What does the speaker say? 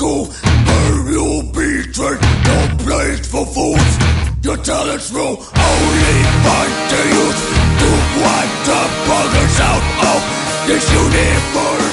school where you betrayed, no place for fools. Your talents will only find the youth to wipe the buggers out of this universe.